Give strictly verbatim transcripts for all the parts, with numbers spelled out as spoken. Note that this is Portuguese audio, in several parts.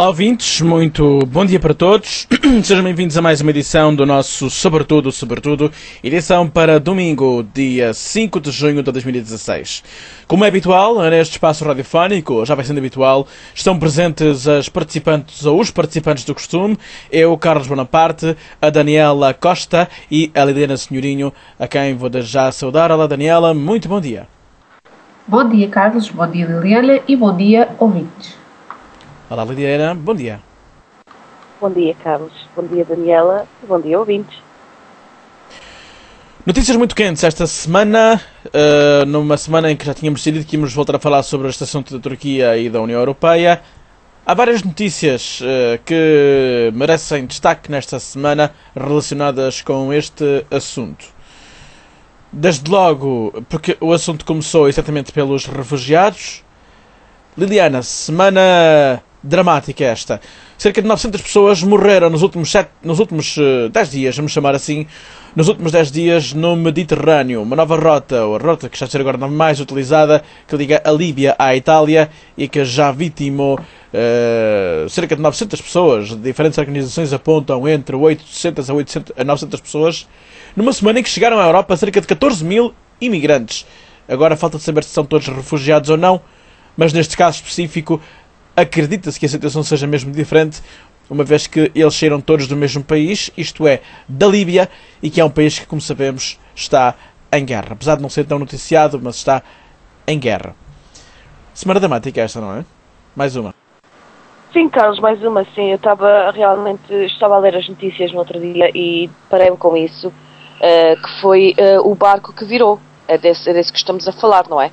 Olá ouvintes, muito bom dia para todos. Sejam bem-vindos a mais uma edição do nosso Sobretudo, Sobretudo, edição para domingo, dia cinco de junho de dois mil e dezasseis. Como é habitual, neste espaço radiofónico, já vai sendo habitual, estão presentes as participantes ou os participantes do costume, eu, Carlos Bonaparte, a Daniela Costa e a Liliana Senhorinho, a quem vou já saudar. Olá Daniela, muito bom dia. Bom dia Carlos, bom dia Liliana e bom dia ouvintes. Olá Liliana, bom dia. Bom dia Carlos, bom dia Daniela e bom dia ouvintes. Notícias muito quentes esta semana, uh, numa semana em que já tínhamos decidido que íamos voltar a falar sobre este assunto da Turquia e da União Europeia. Há várias notícias uh, que merecem destaque nesta semana relacionadas com este assunto. Desde logo, porque o assunto começou exatamente pelos refugiados. Liliana, semana dramática esta. Cerca de novecentas pessoas morreram nos últimos, sete, nos últimos uh, dez dias, vamos chamar assim, nos últimos dez dias no Mediterrâneo. Uma nova rota, a rota que está a ser agora mais utilizada, que liga a Líbia à Itália e que já vitimou uh, cerca de novecentas pessoas. Diferentes organizações apontam entre oitocentas a, oitocentas a novecentas pessoas, numa semana em que chegaram à Europa cerca de catorze mil imigrantes. Agora falta de saber se são todos refugiados ou não, mas neste caso específico acredita-se que a situação seja mesmo diferente, uma vez que eles saíram todos do mesmo país, isto é, da Líbia, e que é um país que, como sabemos, está em guerra. Apesar de não ser tão noticiado, mas está em guerra. Semana dramática esta, não é? Mais uma. Sim, Carlos, mais uma, sim. Eu estava realmente, estava a ler as notícias no outro dia e parei-me com isso, uh, que foi uh, o barco que virou. É desse, é desse que estamos a falar, não é?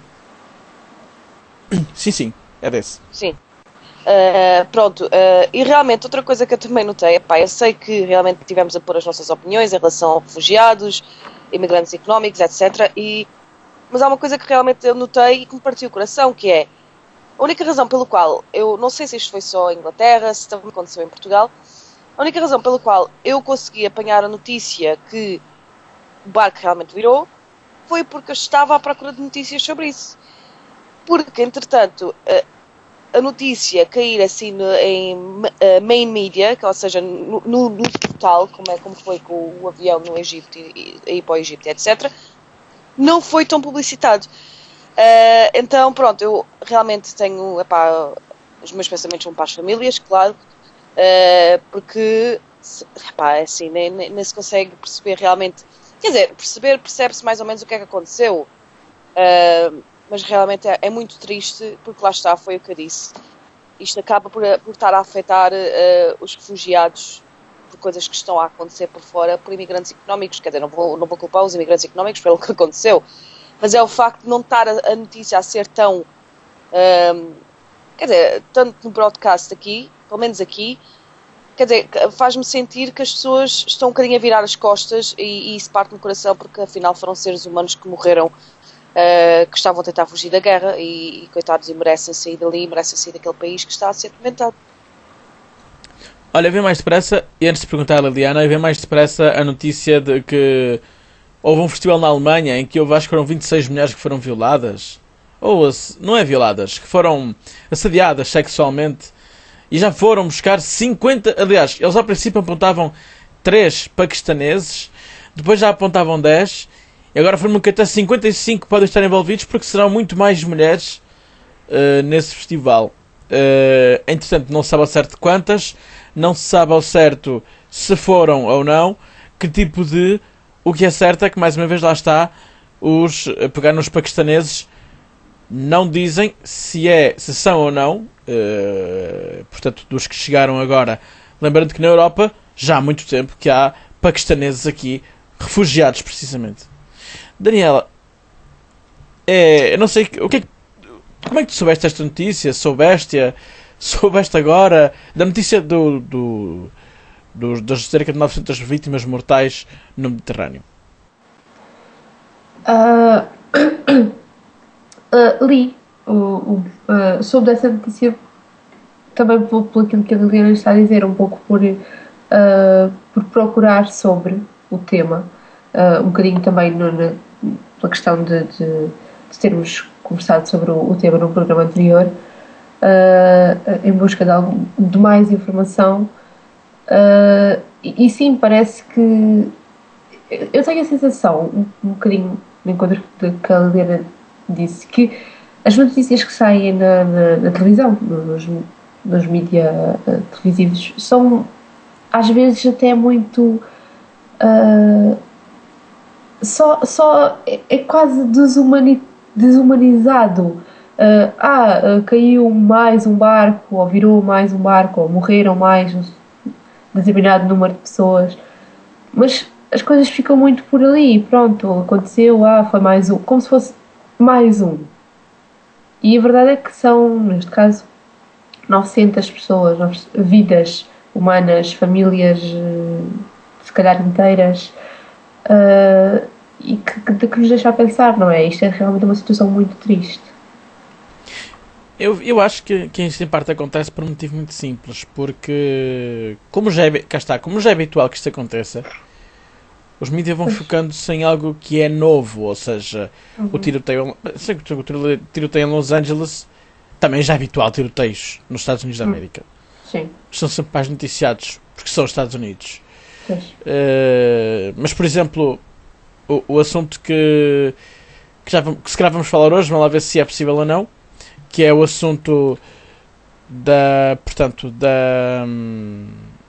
Sim, sim, é desse. Sim. Uh, pronto, uh, e realmente outra coisa que eu também notei, epá, eu sei que realmente tivemos a pôr as nossas opiniões em relação a refugiados, imigrantes económicos, etcétera. E, mas há uma coisa que realmente eu notei e que me partiu o coração, que é a única razão pelo qual, eu não sei se isto foi só em Inglaterra, se também aconteceu em Portugal, a única razão pelo qual eu consegui apanhar a notícia que o barco realmente virou foi porque eu estava à procura de notícias sobre isso. Porque, entretanto, a notícia cair assim no, em uh, main media, que, ou seja, no, no, no total, como, é, como foi com o avião no Egito e, e, e para o Egito, etcétera, não foi tão publicitado. Uh, então, pronto, eu realmente tenho, epá, os meus pensamentos vão para as famílias, claro, uh, porque, epá, assim, nem, nem, nem se consegue perceber realmente, quer dizer, perceber, percebe-se mais ou menos o que é que aconteceu, uh, mas realmente é, é muito triste, porque lá está, foi o que eu disse. Isto acaba por, por estar a afetar uh, os refugiados por coisas que estão a acontecer por fora, por imigrantes económicos. Quer dizer, não vou, não vou culpar os imigrantes económicos pelo que aconteceu, mas é o facto de não estar a, a notícia a ser tão, uh, quer dizer, tanto no broadcast aqui, pelo menos aqui, quer dizer, faz-me sentir que as pessoas estão um bocadinho a virar as costas e, e isso parte no coração, porque afinal foram seres humanos que morreram, Uh, que estavam a tentar fugir da guerra e, e coitados, e merecem sair dali, merecem sair daquele país que está a ser atormentado. Olha, vem mais depressa, e antes de perguntar a Liliana, vem mais depressa a notícia de que houve um festival na Alemanha em que houve, acho que foram vinte e seis mulheres que foram violadas, ou não é violadas, que foram assediadas sexualmente, e já foram buscar cinquenta, aliás, eles ao princípio apontavam três paquistaneses, depois já apontavam dez, e agora foram que até cinquenta e cinco podem estar envolvidos, porque serão muito mais mulheres uh, nesse festival. Uh, entretanto, não se sabe ao certo quantas, não se sabe ao certo se foram ou não, que tipo de... O que é certo é que, mais uma vez, lá está, os a pegar nos paquistaneses, não dizem se, é, se são ou não, uh, portanto, dos que chegaram agora. Lembrando que na Europa, já há muito tempo que há paquistaneses aqui, refugiados, precisamente. Daniela, é, eu não sei, o que é que, como é que tu soubeste esta notícia? Soubeste-a? Soubeste agora da notícia do, do, do, das cerca de novecentas vítimas mortais no Mediterrâneo? Uh, uh, li, uh, uh, soube dessa notícia também por, por aquilo que a Liliana está a dizer, um pouco por, uh, por procurar sobre o tema, uh, um bocadinho também no, na, pela questão de, de, de termos conversado sobre o, o tema no programa anterior, uh, em busca de, algum, de mais informação. Uh, e, e sim, parece que eu tenho a sensação, um, um bocadinho no encontro que a Liliana disse, que as notícias que saem na, na, na televisão, nos, nos mídias uh, televisivos, são às vezes até muito uh, só, só é, é quase desumani, desumanizado. Uh, ah, uh, caiu mais um barco, ou virou mais um barco, ou morreram mais um determinado número de pessoas, mas as coisas ficam muito por ali, pronto, aconteceu, ah, foi mais um, como se fosse mais um. E a verdade é que são, neste caso, novecentas pessoas, vidas humanas, famílias, se calhar inteiras, uh, e que, que, que nos deixa a pensar, não é? Isto é realmente uma situação muito triste. Eu, eu acho que, que isto em parte acontece por um motivo muito simples, porque como já é, cá está, como já é habitual que isto aconteça, os mídias vão focando-se em algo que é novo, ou seja, uhum. o tiroteio, sei que o tiroteio em Los Angeles também já é habitual, tiroteios nos Estados Unidos da América. Sim. São sempre mais noticiados, porque são os Estados Unidos. Uh, mas, por exemplo, o, o assunto que, que, já, que se calhar vamos falar hoje, vamos lá ver se é possível ou não, que é o assunto da, portanto, da... Hum,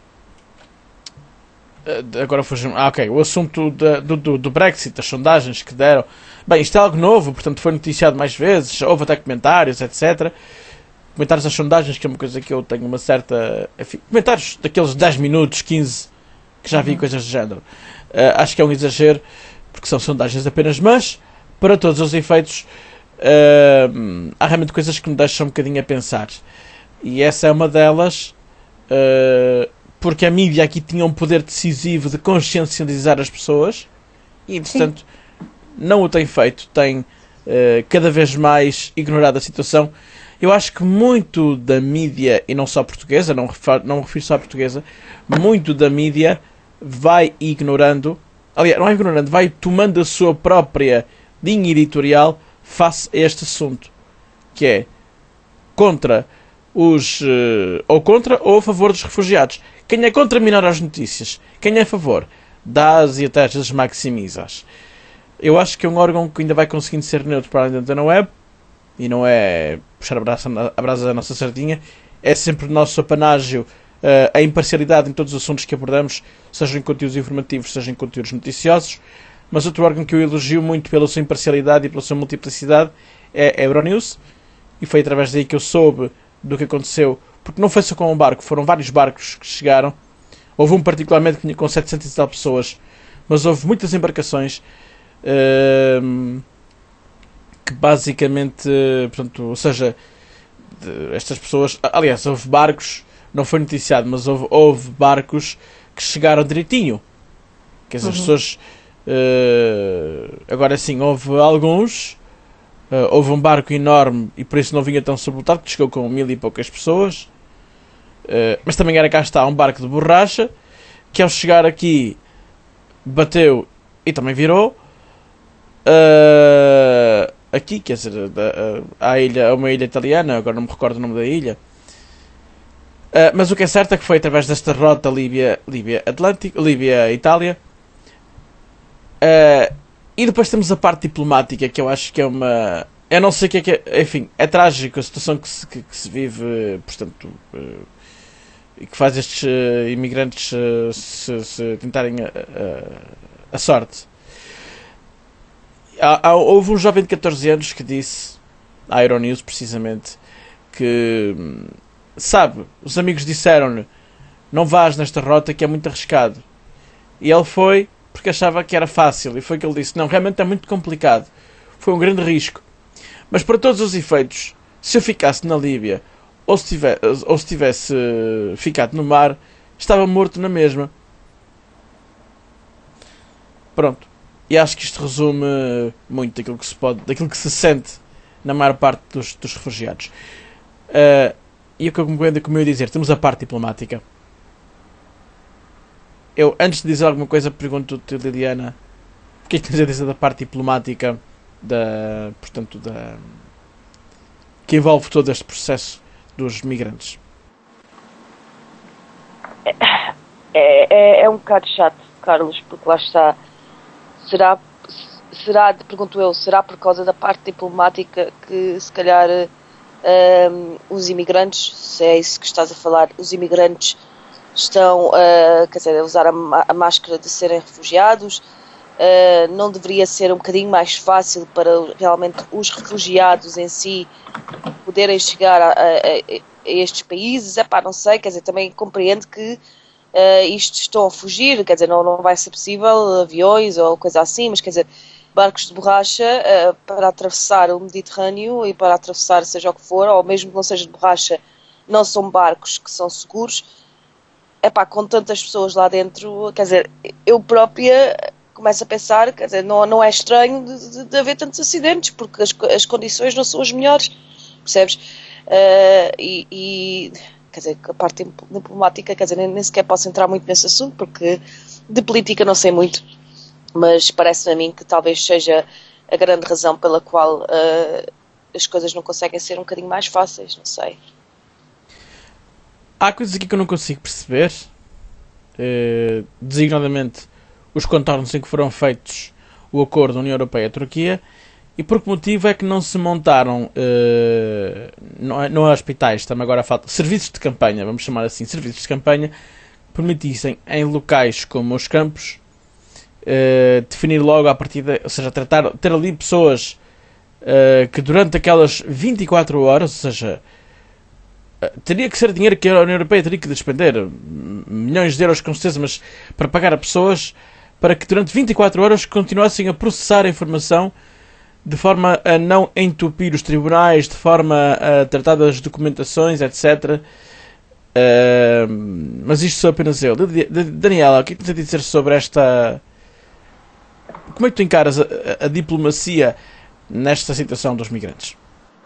agora fugiu. Ah, ok. O assunto da, do, do, do Brexit, das sondagens que deram. Bem, isto é algo novo, portanto foi noticiado mais vezes, houve até comentários, etcétera. Comentários das sondagens, que é uma coisa que eu tenho uma certa... Enfim, comentários daqueles dez minutos, quinze, que já vi uhum. coisas do género. Uh, acho que é um exagero, porque são sondagens apenas, mas, para todos os efeitos, uh, há realmente coisas que me deixam um bocadinho a pensar. E essa é uma delas... Uh, porque a mídia aqui tinha um poder decisivo de consciencializar as pessoas e, portanto, não o tem feito, tem uh, cada vez mais ignorado a situação. Eu acho que muito da mídia, e não só portuguesa, não, refiro, não refiro só à portuguesa, muito da mídia vai ignorando, aliás, não é ignorando, vai tomando a sua própria linha editorial face a este assunto, que é contra os, uh, ou contra ou a favor dos refugiados. Quem é contra minorar as notícias? Quem é a favor? Dá-as e até as maximizas. Eu acho que é um órgão que ainda vai conseguindo ser neutro para além da antena web, e não é puxar a brasa, a brasa da nossa sardinha, é sempre o nosso apanágio, uh, a imparcialidade em todos os assuntos que abordamos, seja em conteúdos informativos, seja em conteúdos noticiosos. Mas outro órgão que eu elogio muito pela sua imparcialidade e pela sua multiplicidade é a Euronews, e foi através daí que eu soube do que aconteceu, porque não foi só com um barco, foram vários barcos que chegaram. Houve um particularmente que tinha com setecentas e tal pessoas, mas houve muitas embarcações uh, que basicamente, uh, portanto, ou seja, de, estas pessoas, aliás, houve barcos, não foi noticiado, mas houve, houve barcos que chegaram direitinho. Quer dizer, uhum. as pessoas, uh, agora sim, houve alguns, uh, houve um barco enorme e por isso não vinha tão sobretado, que chegou com mil e poucas pessoas. Uh, mas também era cá está um barco de borracha que ao chegar aqui bateu e também virou uh, aqui, quer dizer, da, uh, à ilha, a uma ilha italiana, agora não me recordo o nome da ilha, uh, mas o que é certo é que foi através desta rota Líbia, Líbia Atlântico, Líbia Itália, uh, e depois temos a parte diplomática, que eu acho que é uma, eu não sei o que é que é, enfim, é trágico a situação que se, que, que se vive, portanto, uh, e que faz estes uh, imigrantes uh, se, se tentarem a, a, a sorte. Há, há, houve um jovem de catorze anos que disse à Euronews, precisamente, que sabe, os amigos disseram-lhe não vás nesta rota que é muito arriscado, e ele foi porque achava que era fácil, e foi que ele disse, não, realmente é muito complicado, foi um grande risco, mas para todos os efeitos, se eu ficasse na Líbia Ou se, tivesse, ou se tivesse ficado no mar, estava morto na mesma. Pronto. E acho que isto resume muito daquilo que se pode, daquilo que se sente na maior parte dos, dos refugiados. Uh, e o que eu compreendo, como eu ia dizer, temos a parte diplomática. Eu, antes de dizer alguma coisa, pergunto-te, Liliana, o que é que tens a dizer da parte diplomática, da, portanto, da, que envolve todo este processo dos migrantes? É, é, é um bocado chato, Carlos, porque lá está. Será, será, pergunto eu, será por causa da parte diplomática que se calhar um, os imigrantes, se é isso que estás a falar, os imigrantes estão uh, quer dizer, a usar a, a máscara de serem refugiados? Uh, não deveria ser um bocadinho mais fácil para realmente os refugiados em si poderem chegar a, a, a, a estes países? Epá, não sei, quer dizer, também compreendo que uh, isto estão a fugir, quer dizer, não, não vai ser possível aviões ou coisa assim, mas quer dizer, barcos de borracha uh, para atravessar o Mediterrâneo e para atravessar seja o que for, ou mesmo que não seja de borracha, não são barcos que são seguros. Epá, com tantas pessoas lá dentro, quer dizer, eu própria começo a pensar, quer dizer, não, não é estranho de, de, de haver tantos acidentes, porque as, as condições não são as melhores, percebes? Uh, e, e, quer dizer, a parte diplomática, quer dizer, nem, nem sequer posso entrar muito nesse assunto, porque de política não sei muito, mas parece-me a mim que talvez seja a grande razão pela qual uh, as coisas não conseguem ser um bocadinho mais fáceis, não sei. Há coisas aqui que eu não consigo perceber, uh, designadamente os contornos em que foram feitos o acordo da União Europeia e a Turquia, e por que motivo é que não se montaram uh, não, não hospitais, também agora falta serviços de campanha, vamos chamar assim, serviços de campanha, que permitissem em locais como os campos uh, definir logo a partida, ou seja, tratar, ter ali pessoas uh, que durante aquelas vinte e quatro horas, ou seja, teria que ser dinheiro que a União Europeia teria que despender, milhões de euros com certeza, mas para pagar a pessoas para que durante vinte e quatro horas continuassem a processar a informação de forma a não entupir os tribunais, de forma a tratar das documentações, etcétera. Uh, mas isto sou apenas eu. Daniela, o que é que tens a dizer sobre esta... Como é que tu encaras a, a, a diplomacia nesta situação dos migrantes?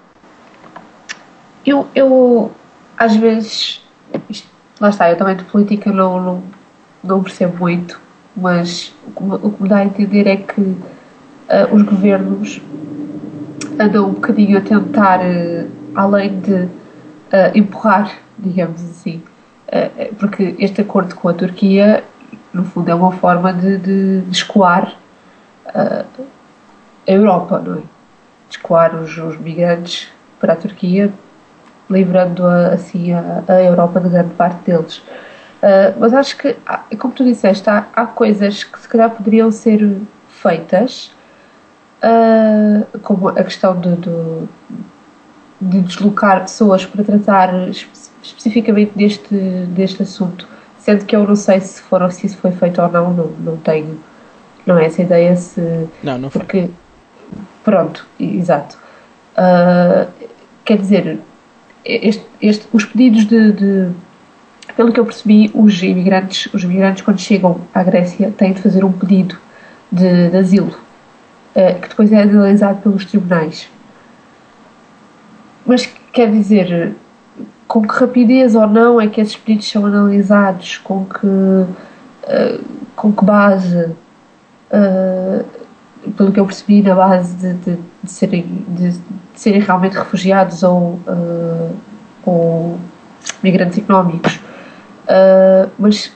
Eu, eu às vezes, isto, lá está, eu também de política não, não, não percebo muito, mas o que me dá a entender é que uh, os governos andam um bocadinho a tentar, uh, além de uh, empurrar, digamos assim, uh, porque este acordo com a Turquia, no fundo, é uma forma de, de, de escoar uh, a Europa, não é? De escoar os, os migrantes para a Turquia, livrando assim a, a Europa de grande parte deles. Uh, mas acho que, como tu disseste, há, há coisas que se calhar poderiam ser feitas, uh, como a questão de, de, de deslocar pessoas para tratar espe- especificamente deste, deste assunto, sendo que eu não sei se, foram, se isso foi feito ou não, não, não tenho não é essa ideia se... Não, não foi. Porque, pronto, exato. Uh, quer dizer, este, este, os pedidos de, de pelo que eu percebi, os imigrantes, os imigrantes quando chegam à Grécia têm de fazer um pedido de, de asilo, uh, que depois é analisado pelos tribunais. Mas quer dizer, com que rapidez ou não é que esses pedidos são analisados, com que, uh, com que base, uh, pelo que eu percebi, na base de, de, de, serem, de, de serem realmente refugiados ou, uh, ou migrantes económicos. Uh, mas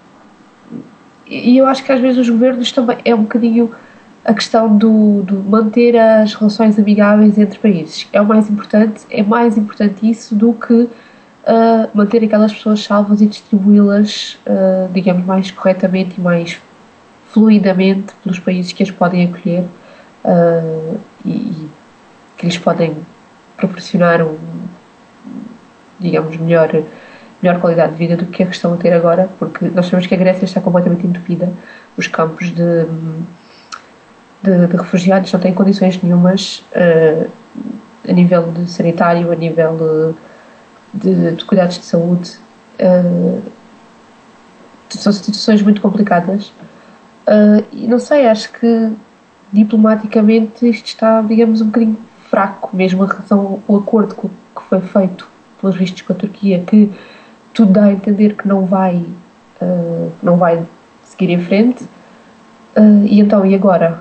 e eu acho que às vezes os governos também é um bocadinho a questão do, do manter as relações amigáveis entre países. É o mais importante, é mais importante isso do que uh, manter aquelas pessoas salvas e distribuí-las, uh, digamos, mais corretamente e mais fluidamente pelos países que as podem acolher uh, e, e que lhes podem proporcionar um, digamos, melhor melhor qualidade de vida do que a que estão a ter agora, porque nós sabemos que a Grécia está completamente entupida, os campos de, de, de refugiados não têm condições nenhumas uh, a nível de sanitário, a nível de, de, de cuidados de saúde, uh, são situações muito complicadas uh, e não sei, acho que diplomaticamente isto está, digamos, um bocadinho fraco, mesmo em relação ao acordo que foi feito pelos vistos com a Turquia, que tudo dá a entender que não vai, uh, não vai seguir em frente. Uh, e então, e agora?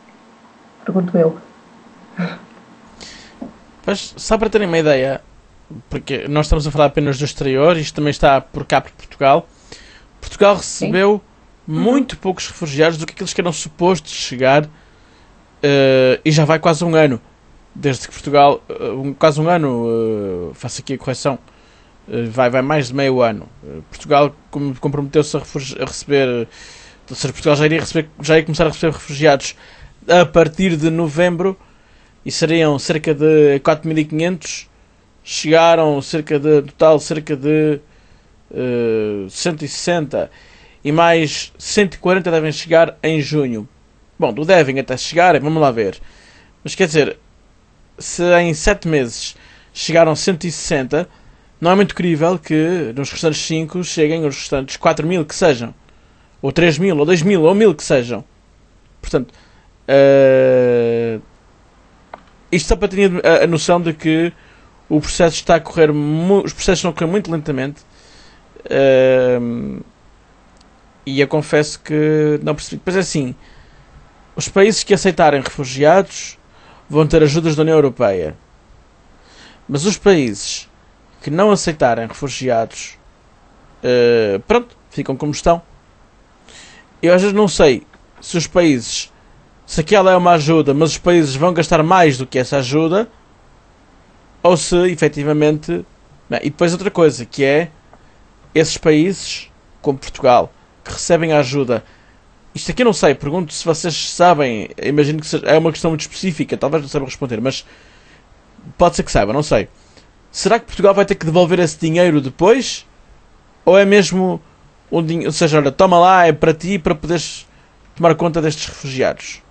Pergunto eu. Mas, só para terem uma ideia, porque nós estamos a falar apenas do exterior, isto também está por cá por Portugal. Portugal recebeu Sim. muito uhum. poucos refugiados do que aqueles que eram supostos chegar, uh, e já vai quase um ano, desde que Portugal, uh, um, quase um ano, uh, faço aqui a correção, uh, vai, vai mais de meio ano. Uh, Portugal com, comprometeu-se a, a receber, ou seja, Portugal já iria, receber, já ia começar a receber refugiados a partir de novembro, e seriam cerca de quatro mil e quinhentos, chegaram cerca de, total, cerca de uh, cento e sessenta, e mais cento e quarenta devem chegar em junho. Bom, do devem até chegar, vamos lá ver. Mas quer dizer, se em sete meses chegaram cento e sessenta, não é muito crível que nos restantes cinco cheguem os restantes quatro mil que sejam, ou três mil, ou dois mil, ou mil que sejam. Portanto, uh, isto só para ter a, a noção de que o processo está a correr, os processos estão a correr muito lentamente, uh, e eu confesso que não percebi. Pois é assim, os países que aceitarem refugiados vão ter ajudas da União Europeia, mas os países que não aceitarem refugiados, uh, pronto, ficam como estão. Eu às vezes não sei se os países, se aquela é uma ajuda, mas os países vão gastar mais do que essa ajuda, ou se efetivamente... Bem, e depois outra coisa, que é esses países, como Portugal, que recebem a ajuda. Isto aqui eu não sei, pergunto se vocês sabem, imagino que seja, é uma questão muito específica, talvez não saibam responder, mas pode ser que saiba, não sei. Será que Portugal vai ter que devolver esse dinheiro depois? Ou é mesmo um dinheiro, ou seja, olha, toma lá, é para ti, para poderes tomar conta destes refugiados?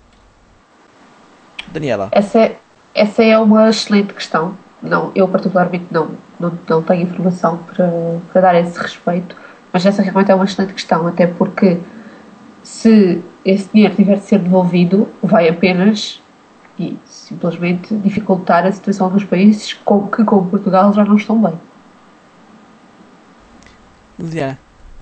Daniela. Essa é, essa é uma excelente questão. Não, eu particularmente não, não, não tenho informação para, para dar esse respeito, mas essa realmente é uma excelente questão, até porque se esse dinheiro tiver de ser devolvido, vai apenas e simplesmente dificultar a situação dos países com, que, como Portugal, já não estão bem. Yeah.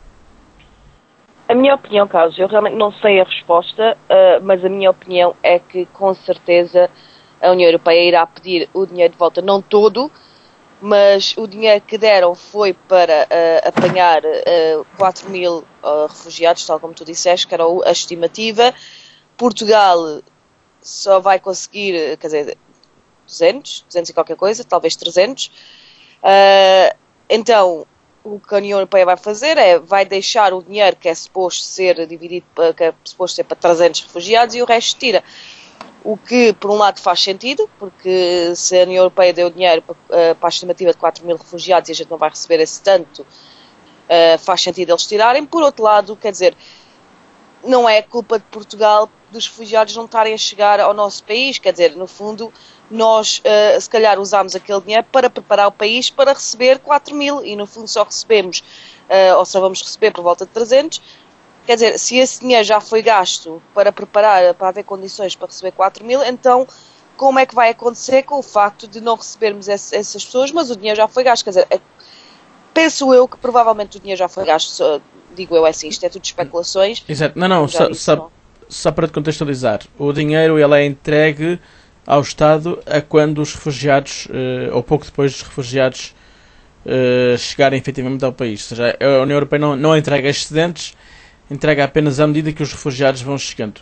A minha opinião, Carlos, eu realmente não sei a resposta, uh, mas a minha opinião é que, com certeza, a União Europeia irá pedir o dinheiro de volta, não todo, mas o dinheiro que deram foi para uh, apanhar uh, quatro mil uh, refugiados, tal como tu disseste, que era a estimativa. Portugal só vai conseguir, quer dizer, duzentos, duzentos e qualquer coisa, talvez trezentos. Uh, então, o que a União Europeia vai fazer é, vai deixar o dinheiro que é suposto ser dividido, que é suposto ser para trezentos refugiados, e o resto tira. O que, por um lado, faz sentido, porque se a União Europeia deu dinheiro para, para a estimativa de quatro mil refugiados e a gente não vai receber esse tanto, uh, faz sentido eles tirarem. Por outro lado, quer dizer, não é culpa de Portugal dos refugiados não estarem a chegar ao nosso país. Quer dizer, no fundo, nós, uh, se calhar, usámos aquele dinheiro para preparar o país para receber quatro mil e, no fundo, só recebemos, uh, ou só vamos receber por volta de trezentos. Quer dizer, se esse dinheiro já foi gasto para preparar, para haver condições para receber quatro mil, então como é que vai acontecer com o facto de não recebermos esse, essas pessoas, mas o dinheiro já foi gasto? Quer dizer, é, penso eu que provavelmente o dinheiro já foi gasto, só, digo eu, é assim, isto é tudo especulações. Exato, não, não, só, disse, só, não, só para te contextualizar, o dinheiro ele é entregue ao Estado a quando os refugiados, uh, ou pouco depois dos refugiados uh, chegarem efetivamente ao país. Ou seja, a União Europeia não, não entrega excedentes, entrega apenas à medida que os refugiados vão chegando.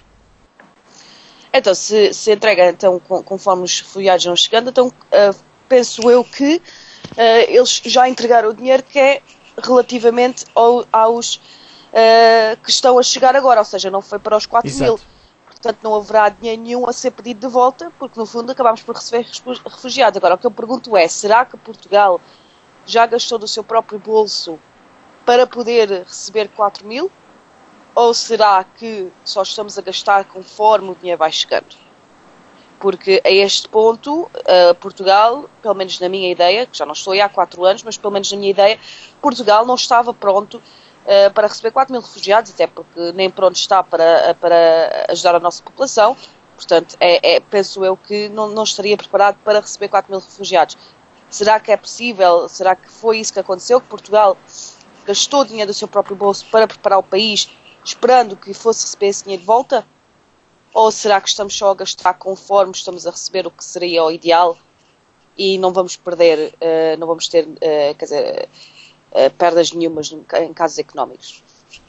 Então, se, se entrega então, conforme os refugiados vão chegando, então uh, penso eu que uh, eles já entregaram o dinheiro que é relativamente ao, aos uh, que estão a chegar agora, ou seja, não foi para os quatro mil. Portanto, não haverá dinheiro nenhum a ser pedido de volta, porque no fundo acabámos por receber refugiados. Agora, o que eu pergunto é, será que Portugal já gastou do seu próprio bolso para poder receber quatro mil? Ou será que só estamos a gastar conforme o dinheiro vai chegando? Porque a este ponto, uh, Portugal, pelo menos na minha ideia, que já não estou aí há quatro anos, mas pelo menos na minha ideia, Portugal não estava pronto uh, para receber quatro mil refugiados, até porque nem pronto está para, para ajudar a nossa população. Portanto, é, é, penso eu que não, não estaria preparado para receber quatro mil refugiados. Será que é possível? Será que foi isso que aconteceu? Que Portugal gastou dinheiro do seu próprio bolso para preparar o país, esperando que fosse receber esse dinheiro de volta? Ou será que estamos só a gastar conforme estamos a receber o que seria o ideal? e não vamos perder, uh, não vamos ter, uh, quer dizer, uh, perdas nenhumas em casos económicos.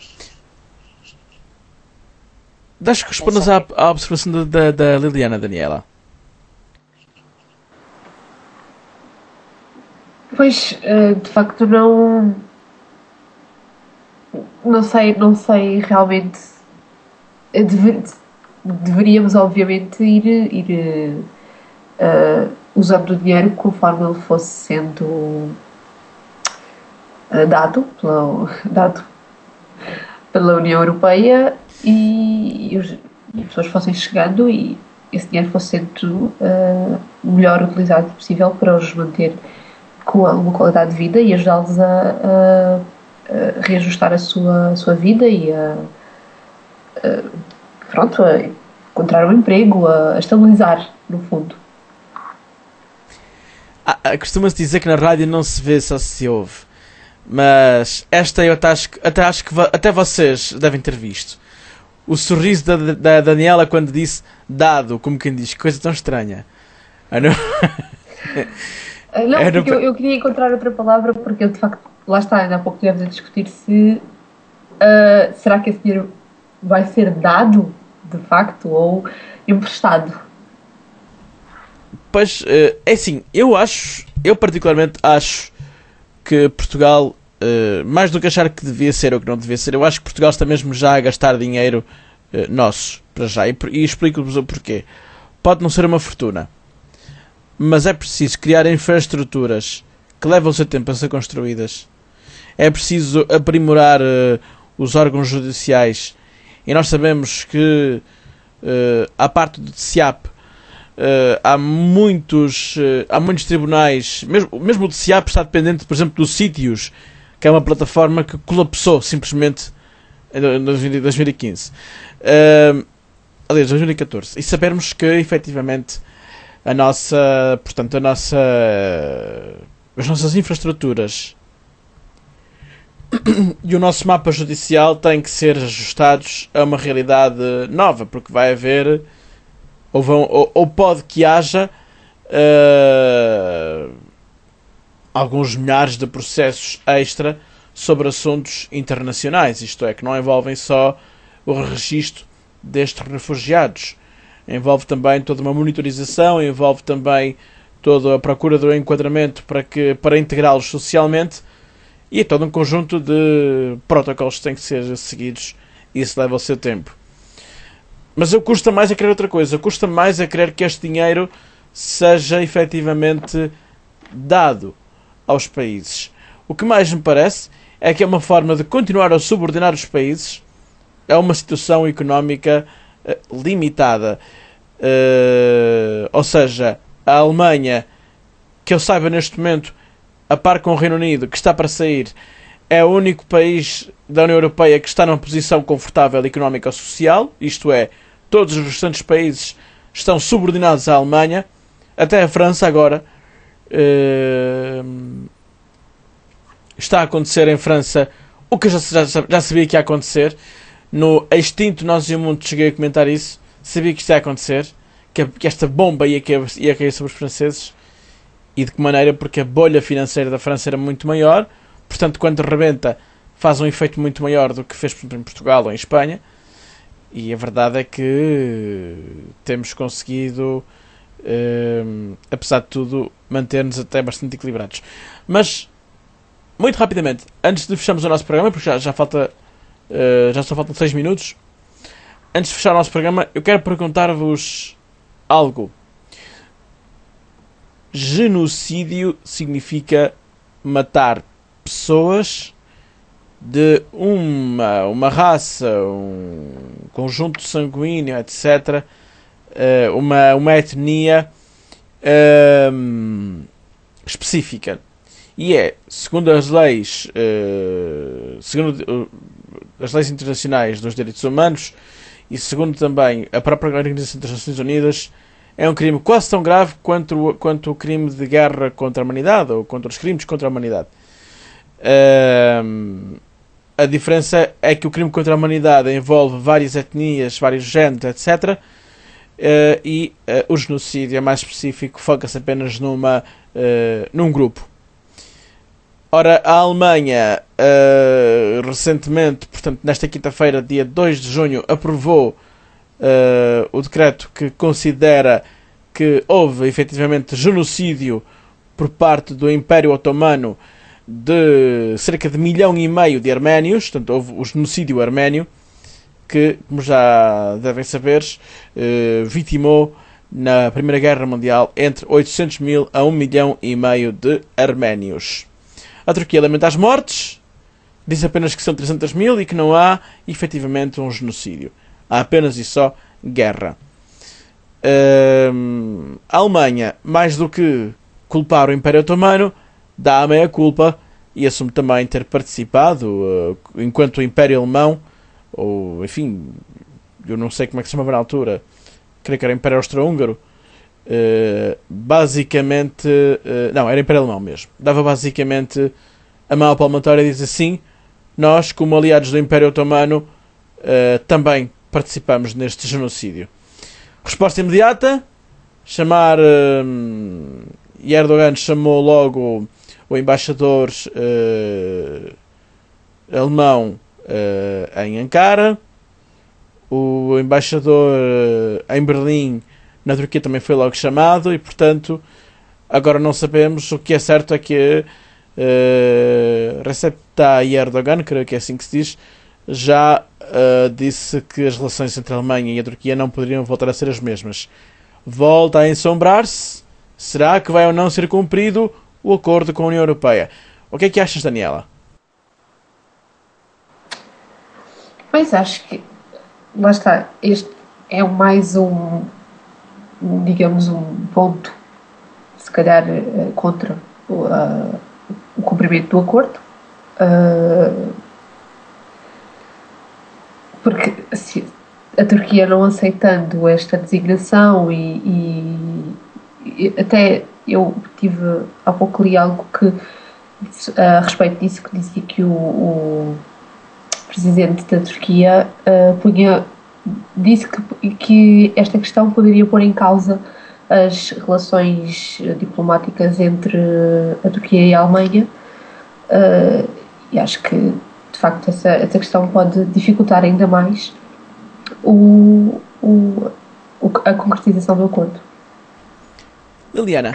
Deixa que respondas à, à observação da, da, da Liliana, Daniela. Pois, de facto, não. Não sei, não sei realmente. Dever, deveríamos, obviamente, ir, ir uh, usando o dinheiro conforme ele fosse sendo uh, dado, pela, dado pela União Europeia e, e, os, e as pessoas fossem chegando e esse dinheiro fosse sendo uh, o melhor utilizado possível para os manter com alguma qualidade de vida e ajudá-los a, a, a reajustar a sua, a sua vida e a, a, pronto, a encontrar um emprego, a, a estabilizar, no fundo. Ah, costuma-se dizer que na rádio não se vê, só se ouve. Mas esta eu até acho, até acho que até vocês devem ter visto. O sorriso da, da Daniela quando disse dado, como quem diz, coisa tão estranha. Ah, não? Não, é, porque não... Eu, eu queria encontrar outra palavra, porque eu, de facto, lá está, ainda há pouco estivemos a discutir se uh, será que esse dinheiro vai ser dado, de facto, ou emprestado. Pois, é assim, eu acho, eu particularmente acho que Portugal, uh, mais do que achar que devia ser ou que não devia ser, eu acho que Portugal está mesmo já a gastar dinheiro uh, nosso, para já, e, e explico-vos o porquê. Pode não ser uma fortuna, mas é preciso criar infraestruturas que levam o seu tempo a ser construídas. É preciso aprimorar uh, os órgãos judiciais. E nós sabemos que, uh, à parte do C I A P, uh, há, muitos, uh, há muitos tribunais. Mesmo, mesmo o C I A P está dependente, por exemplo, do Sítios, que é uma plataforma que colapsou simplesmente em dois mil e quinze. Uh, aliás, dois mil e catorze. E sabermos que, efetivamente, a nossa, portanto, a nossa, as nossas infraestruturas e o nosso mapa judicial têm que ser ajustados a uma realidade nova, porque vai haver, ou, vão, ou, ou pode que haja uh, alguns milhares de processos extra sobre assuntos internacionais, isto é, que não envolvem só o registro destes refugiados. Envolve também toda uma monitorização, envolve também toda a procura do enquadramento para, que, para integrá-los socialmente e é todo um conjunto de protocolos que têm que ser seguidos e isso leva o seu tempo. Mas eu custa mais a querer outra coisa, custa mais a querer que este dinheiro seja efetivamente dado aos países. O que mais me parece é que é uma forma de continuar a subordinar os países a uma situação económica limitada. Uh, ou seja, a Alemanha, que eu saiba neste momento, a par com o Reino Unido, que está para sair, é o único país da União Europeia que está numa posição confortável económica ou social, isto é, todos os restantes países estão subordinados à Alemanha, até a França agora uh, está a acontecer em França o que eu já, já, já sabia que ia acontecer. No extinto Nós e o Mundo cheguei a comentar isso. Sabia que isto ia acontecer, que, que esta bomba ia cair, ia cair sobre os franceses. E de que maneira? Porque a bolha financeira da França era muito maior. Portanto, quando rebenta, faz um efeito muito maior do que fez, por exemplo, em Portugal ou em Espanha. E a verdade é que temos conseguido, um, apesar de tudo, manter-nos até bastante equilibrados. Mas, muito rapidamente, antes de fecharmos o nosso programa, porque já, já falta... Uh, já só faltam seis minutos. Antes de fechar o nosso programa, eu quero perguntar-vos algo. Genocídio significa matar pessoas de uma, uma raça, um conjunto sanguíneo, etcétera. Uh, uma, uma etnia uh, específica. E é, segundo as leis, uh, segundo uh, as leis internacionais dos direitos humanos e segundo também a própria Organização das Nações Unidas, é um crime quase tão grave quanto, quanto o crime de guerra contra a humanidade ou contra os crimes contra a humanidade. Uh, a diferença é que o crime contra a humanidade envolve várias etnias, vários géneros, etcétera. uh, e uh, o genocídio, é mais específico, foca-se apenas numa, uh, num grupo. Ora, a Alemanha, uh, recentemente, portanto, nesta quinta-feira, dia dois de junho, aprovou uh, o decreto que considera que houve, efetivamente, genocídio por parte do Império Otomano de cerca de milhão e meio de arménios. Portanto, houve o genocídio arménio, que, como já devem saber, uh, vitimou na Primeira Guerra Mundial entre oitocentos mil a um milhão e meio de arménios. A Turquia lamenta as mortes, diz apenas que são trezentos mil e que não há, efetivamente, um genocídio. Há apenas e só guerra. Uh, a Alemanha, mais do que culpar o Império Otomano, dá a meia culpa e assume também ter participado, uh, enquanto o Império Alemão, ou, enfim, eu não sei como é que se chamava na altura, creio que era o Império Austro-Húngaro, Uh, basicamente, uh, não, era Império Alemão mesmo, dava basicamente a mão à palmatória e diz assim: nós, como aliados do Império Otomano, uh, também participamos neste genocídio. Resposta imediata: chamar uh, e Erdogan chamou logo o embaixador uh, alemão uh, em Ankara, o embaixador uh, em Berlim na Turquia também foi logo chamado e, portanto, agora não sabemos. O que é certo é que uh, Recep Tayyip Erdogan, creio que é assim que se diz, já uh, disse que as relações entre a Alemanha e a Turquia não poderiam voltar a ser as mesmas. Volta a ensombrar-se. Será que vai ou não ser cumprido o acordo com a União Europeia? O que é que achas, Daniela? Pois, acho que, lá está, este é mais um, digamos, um ponto, se calhar, contra o, uh, o cumprimento do acordo, uh, porque se a Turquia não aceitando esta designação e, e, e até eu tive há pouco li algo que a respeito disso, que dizia que o, o presidente da Turquia uh, punha disse que, que esta questão poderia pôr em causa as relações diplomáticas entre a Turquia e a Alemanha, uh, e acho que, de facto, essa, essa questão pode dificultar ainda mais o, o, a concretização do acordo. Liliana?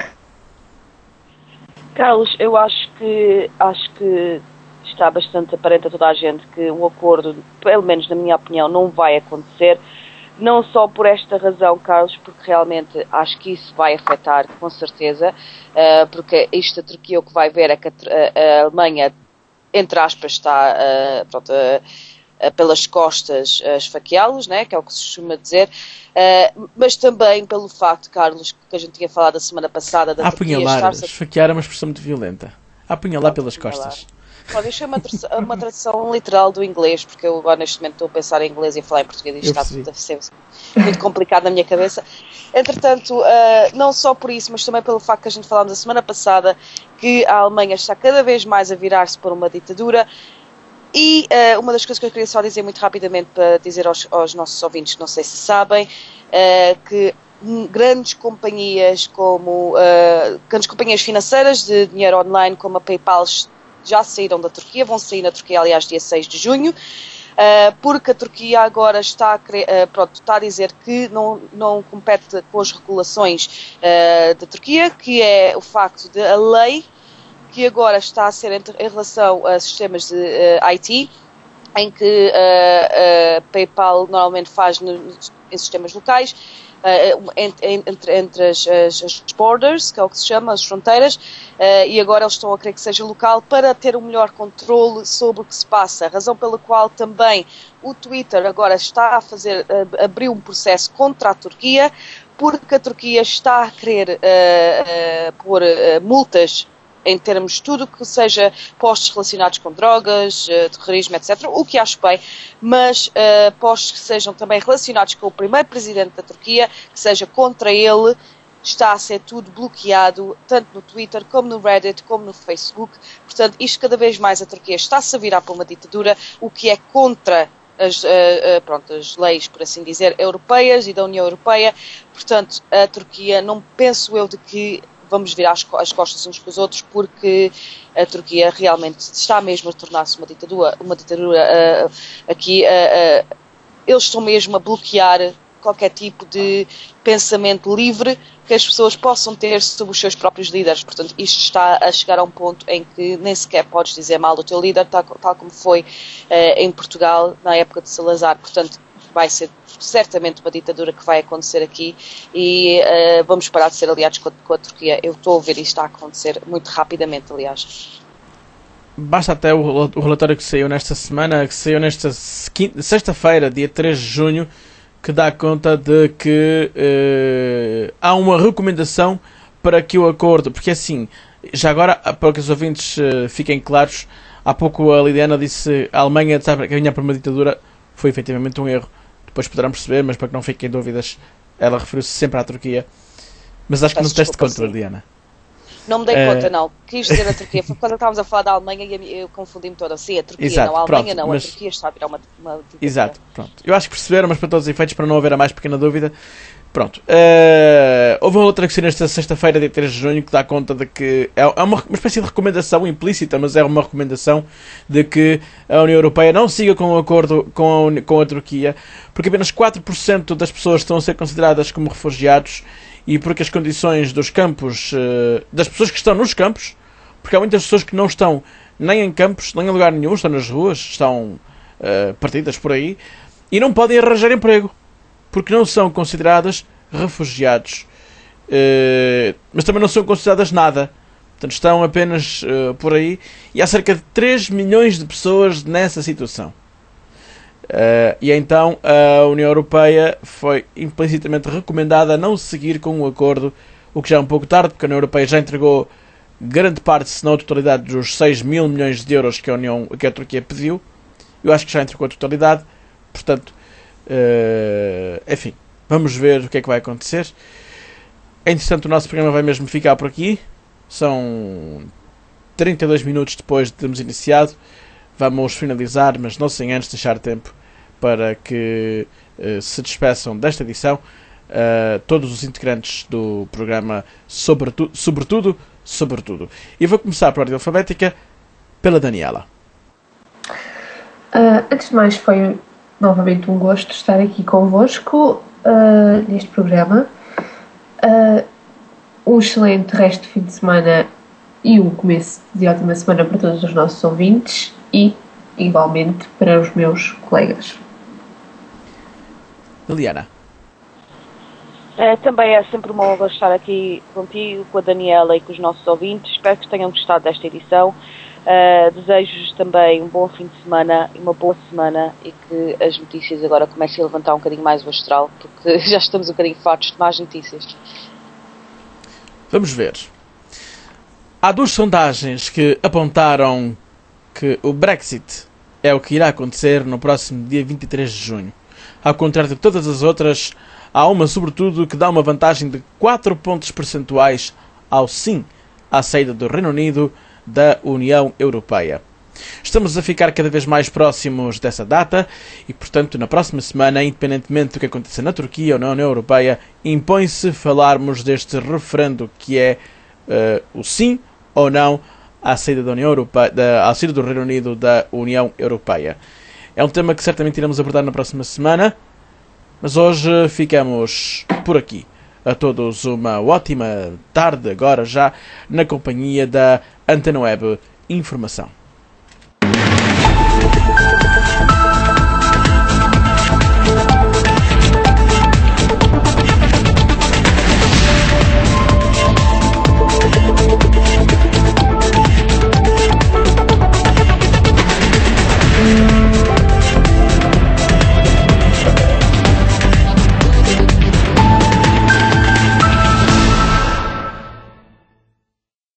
Carlos, eu acho que, acho que está bastante aparente a toda a gente que o acordo, pelo menos na minha opinião, não vai acontecer, não só por esta razão, Carlos, porque realmente acho que isso vai afetar, com certeza, uh, porque isto a Turquia o que vai ver é que a, a Alemanha, entre aspas, está uh, pronto, uh, uh, pelas costas a esfaqueá-los, né, que é o que se costuma dizer, uh, mas também pelo facto, Carlos, que a gente tinha falado a semana passada da Turquia estar... estar-se... Esfaquear é uma expressão muito violenta. Apunhalar pelas costas. Pode deixar uma, uma tradução literal do inglês, porque eu agora neste momento estou a pensar em inglês e a falar em português e isto está a ser muito complicado na minha cabeça. Entretanto, uh, não só por isso, mas também pelo facto que a gente falámos a semana passada, que a Alemanha está cada vez mais a virar-se para uma ditadura. E uh, uma das coisas que eu queria só dizer muito rapidamente, para dizer aos, aos nossos ouvintes, que não sei se sabem, uh, que grandes companhias como uh, grandes companhias financeiras de dinheiro online como a PayPal já saíram da Turquia, vão sair na Turquia, aliás, dia seis de junho, uh, porque a Turquia agora está a, querer, uh, pronto, está a dizer que não, não compete com as regulações uh, da Turquia, que é o facto de a lei que agora está a ser entre, em relação a sistemas de uh, I T, em que a uh, uh, PayPal normalmente faz no, em sistemas locais, Uh, entre, entre as, as, as borders, que é o que se chama, as fronteiras, uh, e agora eles estão a querer que seja local para ter um melhor controle sobre o que se passa, a razão pela qual também o Twitter agora está a fazer, uh, abrir um processo contra a Turquia, porque a Turquia está a querer uh, uh, pôr uh, multas em termos de tudo que seja postos relacionados com drogas, uh, terrorismo, etcétera, o que acho bem, mas uh, postos que sejam também relacionados com o primeiro presidente da Turquia, que seja contra ele, está a ser tudo bloqueado, tanto no Twitter, como no Reddit, como no Facebook. Portanto, isto cada vez mais a Turquia está-se a virar para uma ditadura, o que é contra as, uh, uh, pronto, as leis, por assim dizer, europeias e da União Europeia. Portanto, a Turquia, não penso eu de que vamos virar as, as costas uns com os outros, porque a Turquia realmente está mesmo a tornar-se uma ditadura, uma ditadura uh, aqui, uh, uh, eles estão mesmo a bloquear qualquer tipo de pensamento livre que as pessoas possam ter sobre os seus próprios líderes. Portanto, isto está a chegar a um ponto em que nem sequer podes dizer mal do teu líder, tal, tal como foi uh, em Portugal na época de Salazar. Portanto, vai ser certamente uma ditadura que vai acontecer aqui e uh, vamos parar de ser aliados com a, com a Turquia. Eu estou a ver isto a acontecer muito rapidamente, aliás. Basta até o, o relatório que saiu nesta semana, que saiu nesta sexta-feira, dia três de junho, que dá conta de que uh, há uma recomendação para que o acordo, porque assim, já agora, para que os ouvintes uh, fiquem claros, há pouco a Lidiana disse a Alemanha está a caminhar para uma ditadura, foi efetivamente um erro, depois poderão perceber, mas para que não fiquem dúvidas, ela referiu-se sempre à Turquia, mas acho que não teste contra, Lidiana. Não me dei uh, conta, não. Quis dizer a Turquia. Foi quando estávamos a falar da Alemanha e eu confundi-me toda. Sim, a Turquia, exato, não a Alemanha, pronto, não. Mas... A Turquia está a virar uma, uma exato, pronto. Eu acho que perceberam, mas para todos os efeitos, para não haver a mais pequena dúvida. Pronto. Uh, houve uma outra questão nesta sexta-feira, dia três de junho, que dá conta de que é uma, uma espécie de recomendação implícita, mas é uma recomendação de que a União Europeia não siga com o acordo com a, com a Turquia, porque apenas quatro por cento das pessoas estão a ser consideradas como refugiados e porque as condições dos campos, uh, das pessoas que estão nos campos, porque há muitas pessoas que não estão nem em campos, nem em lugar nenhum, estão nas ruas, estão uh, partidas por aí, e não podem arranjar emprego, porque não são consideradas refugiados. Uh, mas também não são consideradas nada. Portanto, estão apenas uh, por aí, e há cerca de três milhões de pessoas nessa situação. Uh, e então a União Europeia foi implicitamente recomendada a não seguir com o acordo, o que já é um pouco tarde, porque a União Europeia já entregou grande parte, se não a totalidade, dos seis mil milhões de euros que a, União, que a Turquia pediu. Eu acho que já entregou a totalidade, portanto, uh, enfim, vamos ver o que é que vai acontecer. Entretanto, o nosso programa vai mesmo ficar por aqui. São trinta e dois minutos depois de termos iniciado. Vamos finalizar, mas não sem antes deixar tempo para que uh, se despeçam desta edição uh, todos os integrantes do programa Sobretudo, Sobretudo, Sobretudo. E vou começar por ordem alfabética pela Daniela. Uh, antes de mais, foi novamente um gosto estar aqui convosco uh, neste programa. Uh, um excelente resto de fim de semana e um começo de ótima semana para todos os nossos ouvintes e, igualmente, para os meus colegas. Liliana. É, também é sempre uma honra estar aqui contigo, com a Daniela e com os nossos ouvintes. Espero que tenham gostado desta edição. Uh, Desejo-vos também um bom fim de semana e uma boa semana e que as notícias agora comecem a levantar um bocadinho mais o astral, porque já estamos um bocadinho fartos de más notícias. Vamos ver. Há duas sondagens que apontaram que o Brexit é o que irá acontecer no próximo dia vinte e três de junho. Ao contrário de todas as outras, há uma, sobretudo, que dá uma vantagem de quatro pontos percentuais ao sim à saída do Reino Unido da União Europeia. Estamos a ficar cada vez mais próximos dessa data e, portanto, na próxima semana, independentemente do que aconteça na Turquia ou na União Europeia, impõe-se falarmos deste referendo que é uh, o sim ou não à saída da União Europeia, da, à saída do Reino Unido da União Europeia. É um tema que certamente iremos abordar na próxima semana, mas hoje ficamos por aqui. A todos uma ótima tarde, agora já na companhia da Antena Web Informação.